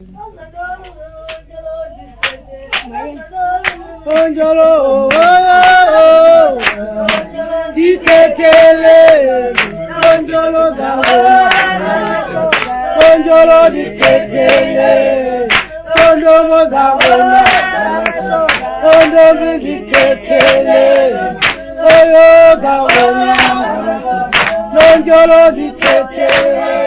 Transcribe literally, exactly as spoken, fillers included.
Onjolo, diketele, onjolo gawona, onjolo diketele, onjolo gawona, onjolo diketele, onjolo gawona, onjolo diketele.